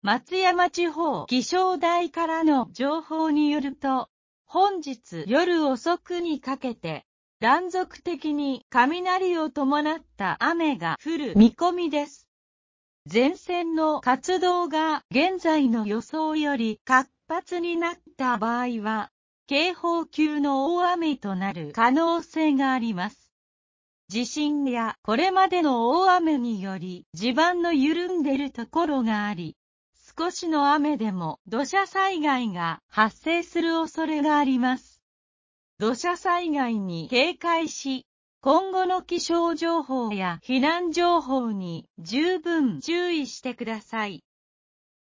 松山地方気象台からの情報によると、本日夜遅くにかけて、断続的に雷を伴った雨が降る見込みです。前線の活動が現在の予想より活発になった場合は、警報級の大雨となる可能性があります。地震やこれまでの大雨により地盤の緩んでいるところがあり、少しの雨でも土砂災害が発生する恐れがあります。土砂災害に警戒し、今後の気象情報や避難情報に十分注意してください。